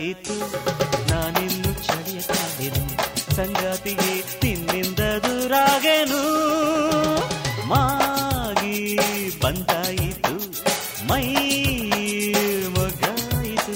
ಬಂದಾಯಿತು, ನಾನಿನ್ನು ಚಳಿಯ ಕಾದೆನು, ಸಂಗಾತಿಗೆ ನಿನ್ನಿಂದ ದೂರಾಗೆನು. ಮಾಗಿ ಬಂದಾಯಿತು, ಮೈ ಮೊಗ್ಗಾಯಿತು.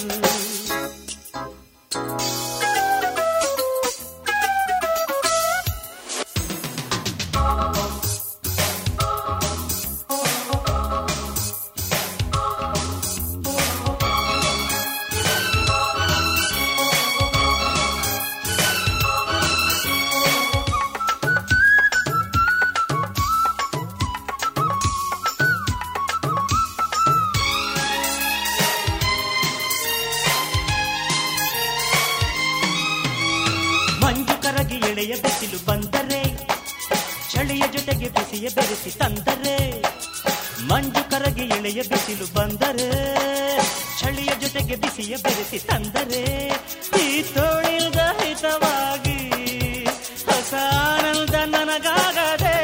ಮಂಜು ಕರಗಿ ಎಳೆಯ ಬಿಸಿಲು ಬಂದರೆ, ಚಳಿಯ ಜೊತೆಗೆ ಬಿಸಿಯ ಬೆರೆಸಿ ತಂದರೆ. ಮಂಜು ಕರಗಿ ಎಳೆಯ ಬಿಸಿಲು ಬಂದರೆ, ಚಳಿಯ ಜೊತೆಗೆ ಬಿಸಿಯ ಬೆರೆಸಿ ತಂದರೆ. ಈ ತೋಳಿಲ್ದ ಹಿತವಾಗಿ ಹೊಸ ಆನಂದ ನನಗಾಗದೆ.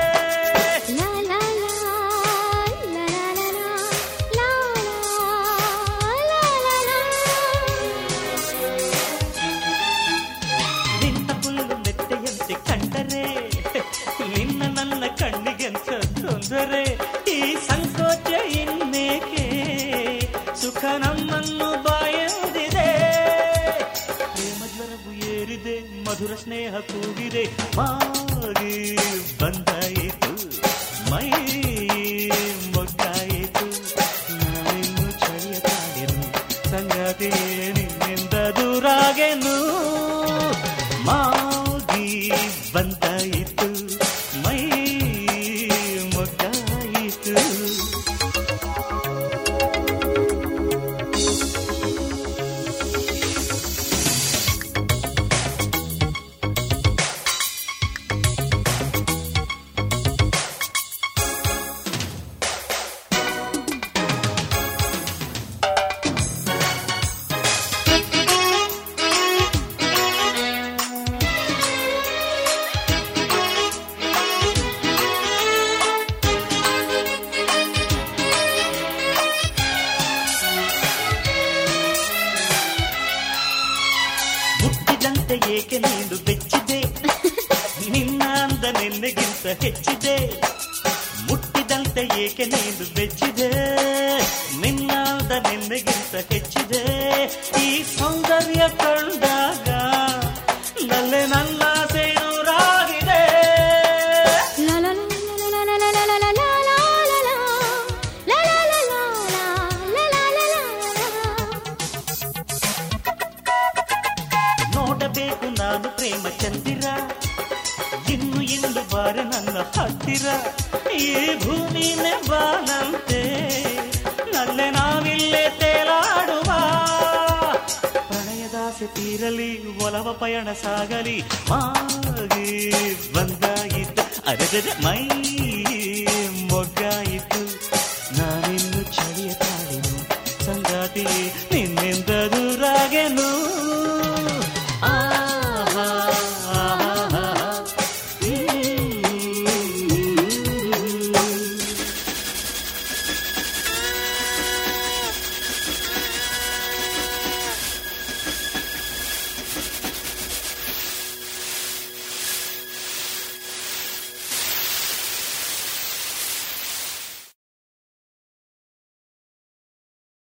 ನಿನ್ನ ನನ್ನ ಕಣ್ಣಿಗೆಂತ ತೊಂದರೆ, ಈ ಸಂಕೋಚ ಇನ್ನೇಕೆ, ಸುಖ ನಮ್ಮನ್ನು ಬಾಯದಿದೆ. ಪ್ರೇಮಜ್ವರವು ಏರಿದೆ, ಮಧುರ ಸ್ನೇಹ ಕೂಗಿದೆ. ಮಾಗಿ ಬಂದಾಯಿತು, ಮೈ ಮೊಗ್ಗಾಯಿತು, ನಾನಿನ್ನು ಚಳಿಯ ಕಾದೆನು, ಸಂಗಾತಿ ನಿನ್ನಿಂದ ದೂರಾಗೆನು. ಮಾಗಿ ಬಂದಾಯಿತು, ಮೈ ಮೊಗ್ಗಾಯಿತು. ಮುಟ್ಟಿದಂತೆ ಏಕೆ ನೀನು ಬೆಚ್ಚಿದೆ, ನಿನ್ನ ಅಂದ ನಿನ್ನೆಗಿಂತ ಹೆಚ್ಚಿದೆ. ಮುಟ್ಟಿದಂತೆ ಏಕೆ ನೀನು ಬೆಚ್ಚಿದೆ, ನಿನ್ನ ಅಂದ ನಿನ್ನೆಗಿಂತ ಹೆಚ್ಚಿದೆ. ಈ ಸೌಂದರ್ಯ ಕಂಡಾಗ ನಲ್ಲೆ ನನ್ನ ಸೇನೂರಾಗಿದೆ. ನೋಡಬೇಕು ನಾನು ಪ್ರೇಮ ಚಂದಿರ, ಇನ್ನು ಇಂದು ಬಾರ ನನ್ನ ಹತ್ತಿರ. ಈ ಭೂಮಿನೇ ಬಾನಂತೆ, ನಲ್ಲೆ ನಾವಿಲ್ಲೇ ತೇಲಾಡುವ. ಪ್ರಣಯದಾಸೆ ತೀರಲಿ, ಒಲವ ಪಯಣ ಸಾಗಲಿ. ಮಾಗಿ ಬಂದಾಯಿತು, ಅರೆದರೆ ಮೈ ಮೊಗ್ಗಾಯಿತು, ನಾನಿನ್ನು ಚಳಿಯ ಕಾದೆನು, ಸಂಗಾತಿ